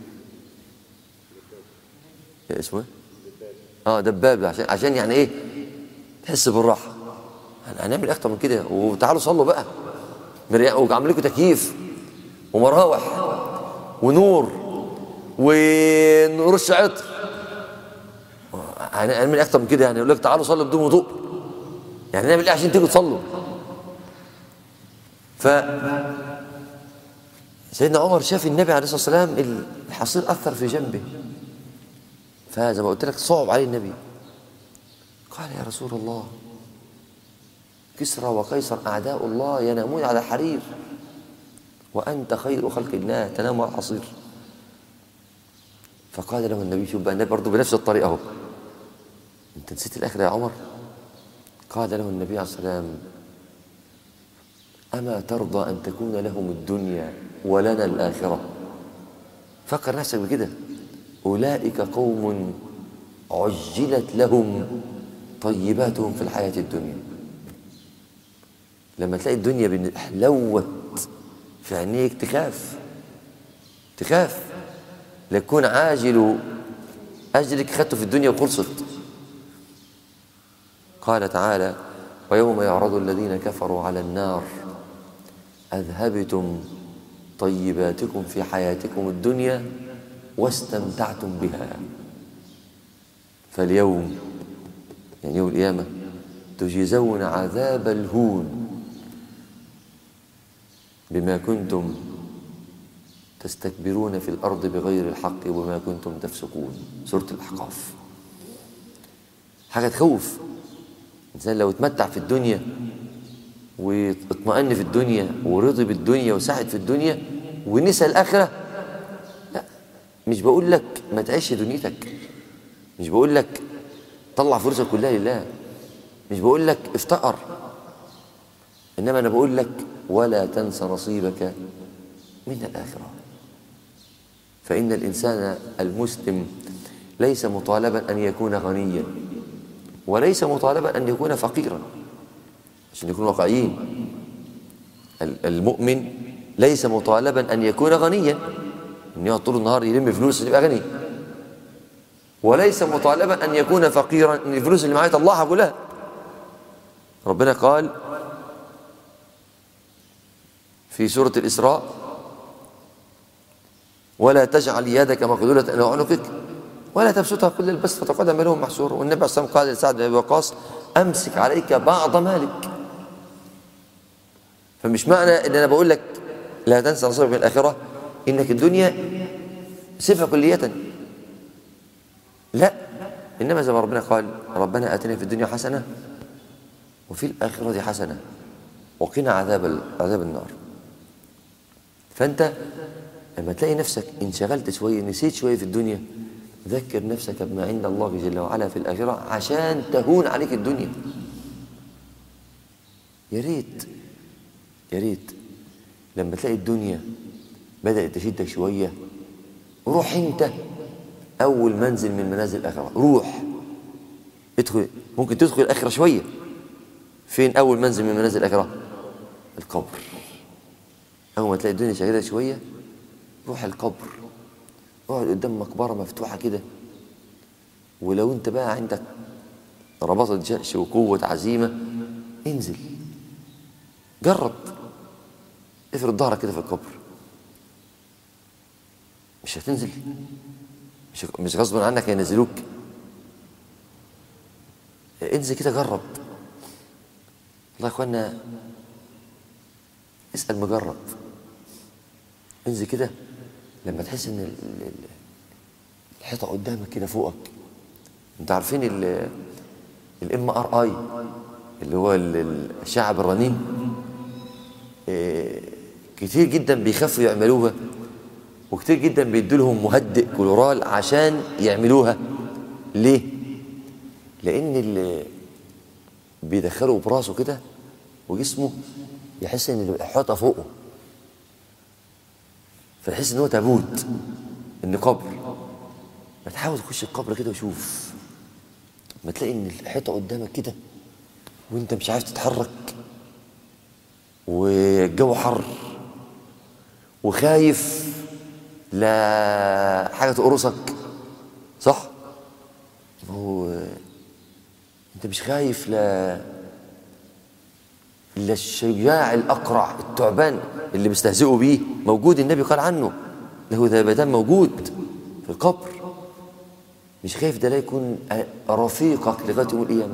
Speaker 1: اسمه ايه؟ دباب، عشان يعني ايه؟ تحس بالراحه. هنعمل اكتر من كده؟ وتعالوا صلوا بقى، وعامل لكم تكييف ومراوح ونور ونرش عطر. هنعمل اكتر من كده؟ يعني يقول لك تعالوا صلوا بدون وضوء، يعني نعمل ايه عشان تيجوا تصلوا؟ ف سيدنا عمر شاف النبي عليه الصلاه والسلام الحصير اثر في جنبه، فزي ما قلت لك صعب عليه النبي. قال يا رسول الله كسرى وقيصر أعداء الله ينامون على الحرير وأنت خير خلق الله تنام على الحصير. فقال له النبي، شوف بقى النبي برضه بنفس الطريقة اهو، أنت نسيت الآخرة يا عمر؟ قال له النبي عليه الصلاة والسلام أما ترضى أن تكون لهم الدنيا ولنا الآخرة؟ فكر نفسك بكده، أولئك قوم عجلت لهم طيباتهم في الحياة الدنيا. لما تلاقي الدنيا حلوت في عينيك تخاف ليكون عاجل أجلك خدته في الدنيا وخلصت. قال تعالى ويوم يعرض الذين كفروا على النار أذهبتم طيباتكم في حياتكم الدنيا واستمتعتم بها فاليوم، يعني يوم القيامة، تجزون عذاب الهون بما كنتم تستكبرون في الأرض بغير الحق وما كنتم تفسقون. سورة الأحقاف. حاجة تخوف. الإنسان لو اتمتع في الدنيا واطمأن في الدنيا ورضي بالدنيا وسعد في الدنيا ونسى الآخرة، لا، مش بقول لك ما تعيش دنيتك، مش بقول لك طلع فلوسك كلها لله، مش بقول لك افتقر، إنما أنا بقول لك ولا تنس نصيبك من الآخرة. فإن الإنسان المسلم ليس مطالبا أن يكون غنيا، وليس مطالبا أن يكون فقيرا، عشان نكون واقعيين. المؤمن ليس مطالبا أن يكون غنيا، أن يقعد طول النهار يلم فلوس عشان يبقى غني، وليس مطالبا أن يكون فقيرا، أن الفلوس اللي معاه يطلعها كلها. ربنا قال في سورة الإسراء: ولا تجعل يدك مغلولة إلى عنقك ولا تبسطها كل البسط فتقعد ملوما محسورا. والنبي عليه الصلاة والسلام قال لسعد بن أبي وقاص: أمسك عليك بعض مالك. فمش معنى إن أنا بقول لك لا تنسى نصيبك من الآخرة إنك الدنيا سيبها كلية، لا، إنما زي ما ربنا قال: ربنا آتنا في الدنيا حسنة وفي الآخرة حسنة وقنا عذاب النار. فأنت لما تلاقي نفسك انشغلت شوية، نسيت شوية في الدنيا، ذكر نفسك بما عند الله جل وعلا في الآخرة عشان تهون عليك الدنيا. يا ريت لما تلاقي الدنيا بدأت تشدك شوية، روح انت أول منزل من منازل الآخرة، روح ادخل، ممكن تدخل الآخرة شوية. فين أول منزل من منازل الآخرة؟ القبر. أول ما تلاقي الدنيا شغالة شوية روح القبر، اقعد قدام مقبرة مفتوحة كده، ولو انت بقى عندك رباطة جأش وقوة عزيمة انزل جرب، افرد ظهرك كده في القبر. مش هتنزل، مش غصب عنك هينزلوك، انزل كده جرب. والله يا اخوانا اسأل مجرب، انزل كده لما تحس ان الحيطة قدامك كده فوقك. انت عارفين MRI اللي هو الأشعة بالرنين، كتير جدا بيخافوا يعملوها، وكتير جدا بيدوا لهم مهدئ كلورال عشان يعملوها. ليه؟ لأن اللي بيدخلوا براسه كده وجسمه يحس ان الحيطة فوقه، فيحس ان هو تابوت، ان قبر. ما تحاول تخش القبر كده وشوف، ما تلاقي ان الحيطة قدامك كده وانت مش عارف تتحرك، والجو حر، وخايف لا حاجة تقرصك، صح؟ هو انت مش خايف لا الشجاع الأقرع الثعبان اللي بيستهزئوا بيه موجود، النبي قال عنه له ذبابتان موجود في القبر. مش خايف ده لا يكون رفيقك لغاية يوم القيامة.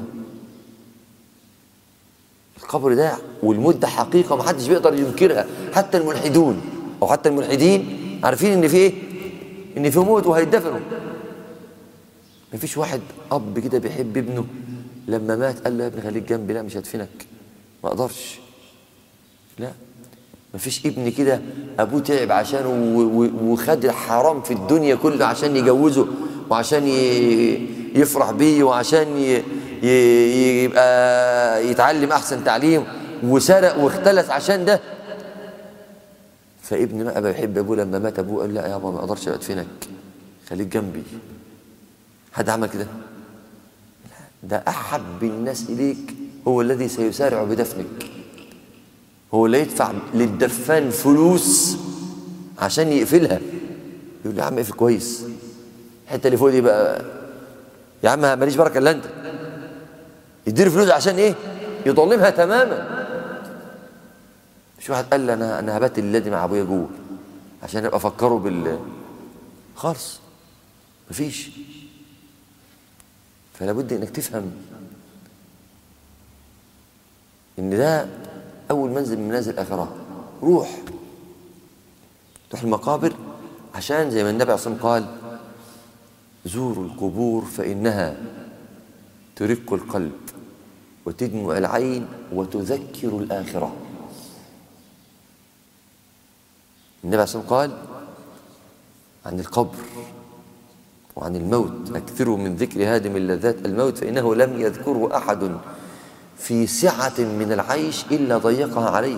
Speaker 1: القبر ده والمدة حقيقة محدش بيقدر ينكرها، حتى الملحدون أو حتى الملحدين عارفين إن في إيه؟ إن في موت وهيدفنوا. مفيش واحد أب كده بيحب ابنه لما مات قال له يا ابني خليك جنبي، لا مش هدفنك، ما أقدرش. لا، مفيش ابن كده أبوه تعب عشانه وخد الحرام في الدنيا كله عشان يجوزه وعشان يفرح بيه وعشان يبقى يتعلم أحسن تعليم، وسرق واختلس عشان ده. فابن ما أبا يحب أبوه لما مات أبوه قال لا يا أبا ما أقدرش أدفنك، خليك جنبي. حد عمل كده؟ ده أحب الناس إليك هو الذي سيسارع بدفنك، هو اللي يدفع للدفان فلوس عشان يقفلها. يقول لي يا عم اقفل كويس، الحته اللي فوق دي بقى يا عم ماليش بركه الا انت. يدير فلوس عشان ايه؟ يضلمها تماما. مش واحد قال لي انا هبات الليله مع ابويا جوه عشان ابقى افكره خالص، مفيش. فلا بد انك تفهم ان ده اول منزل من منازل الاخره. روح المقابر، عشان زي ما النبي عليه الصلاه والسلام قال زوروا القبور فانها ترق القلب وتدمع العين وتذكر الاخره. النبي عليه الصلاه والسلام قال عن القبر وعن الموت. أكثروا من ذكر هادم اللذات الموت فإنه لم يذكره أحد في سعة من العيش إلا ضيقها عليه.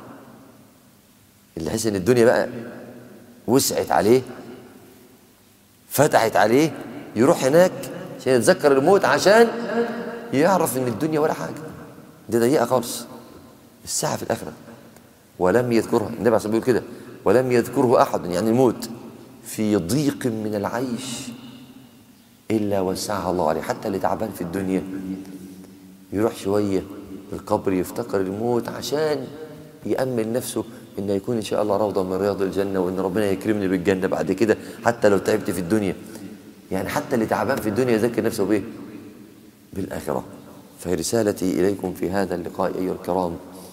Speaker 1: اللي حس إن الدنيا بقى وسعت عليه فتحت عليه يروح هناك عشان يتذكر الموت، عشان يعرف إن الدنيا ولا حاجة، دي ضيقة خالص. الساعة في الآخرة ولم يذكرها، النبي عليه الصلاة والسلام بيقول كده: ولم يذكره أحد، يعني الموت، في ضيق من العيش إلا وسعها الله عليه. حتى اللي تعبان في الدنيا يروح شوية القبر يفتكر الموت عشان يأمل نفسه إنه يكون إن شاء الله روضة من رياض الجنة، وإن ربنا يكرمني بالجنة بعد كده حتى لو تعبت في الدنيا. يعني حتى اللي تعبان في الدنيا يذكر نفسه بإيه؟ بالآخرة. فرسالتي إليكم في هذا اللقاء أيها الكرام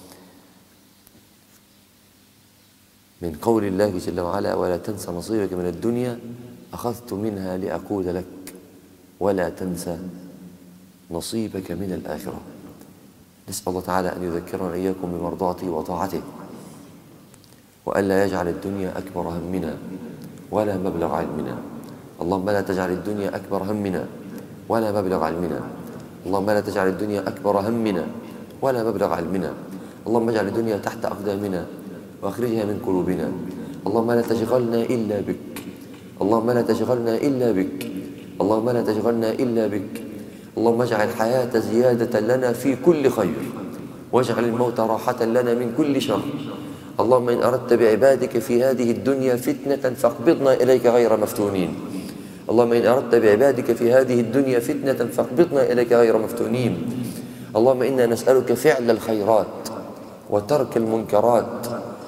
Speaker 1: من قول الله جل وعلا: ولا تنس نصيبك من الدنيا أخذت منها لأقول لك ولا تنسى نصيبك من الآخرة. نسأل الله تعالى أن يذكرنا إياكم بمرضاته وطاعته، وألا يجعل الدنيا أكبر همنا ولا مبلغ علمنا. اللهم لا تجعل الدنيا أكبر همنا ولا مبلغ علمنا. اللهم لا تجعل الدنيا أكبر همنا ولا مبلغ علمنا. اللهم اجعل الدنيا تحت أقدامنا وأخرجها من قلوبنا. اللهم لا تشغلنا إلا بك. اللهم لا تشغلنا إلا بك. اللهم لا تشغلنا إلا بك. اللهم اجعل الحياة زيادة لنا في كل خير، واجعل الموت راحة لنا من كل شر. اللهم إن أردت بعبادك في هذه الدنيا فتنة فاقبضنا إليك غير مفتونين. اللهم إن أردت بعبادك في هذه الدنيا فتنة فاقبضنا إليك غير مفتونين. اللهم إنا نسألك فعل الخيرات وترك المنكرات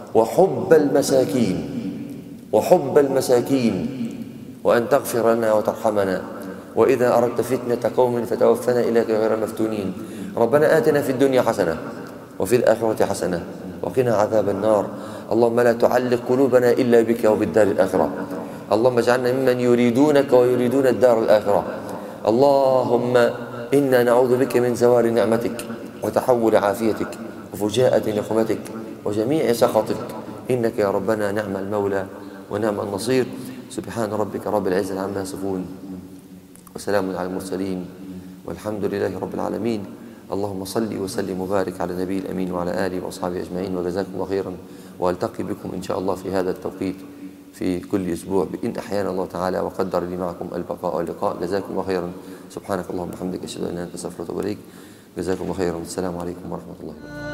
Speaker 1: وحب المساكين وأن تغفر لنا وترحمنا. وإذا أردت فتنة قوم فتوفنا إليك غير مفتونين. ربنا آتنا في الدنيا حسنة وفي الآخرة حسنة وقنا عذاب النار. اللهم لا تعلق قلوبنا إلا بك وبالدار الآخرة. اللهم اجعلنا ممن يريدونك ويريدون الدار الآخرة. اللهم إنا نعوذ بك من زوال نعمتك وتحول عافيتك وفجاءة نقمتك وجميع سخطك، إنك يا ربنا نعم المولى ونعم النصير. سبحان ربك رب العزة عما يصفون وسلام على المرسلين والحمد لله رب العالمين. اللهم صل وسلم وبارك على النبي الأمين وعلى آله وأصحابه أجمعين، وجزاكم الله خيرا. وألتقي بكم إن شاء الله في هذا التوقيت في كل أسبوع إن أحيانا الله تعالى وقدر لي معكم البقاء واللقاء. جزاكم الله خيرا. سبحانك اللهم وبحمدك أشهد أن لا إله إلا أنت أستغفرك وأتوب إليك. جزاكم الله خيرا. السلام عليكم ورحمة الله وبركاته.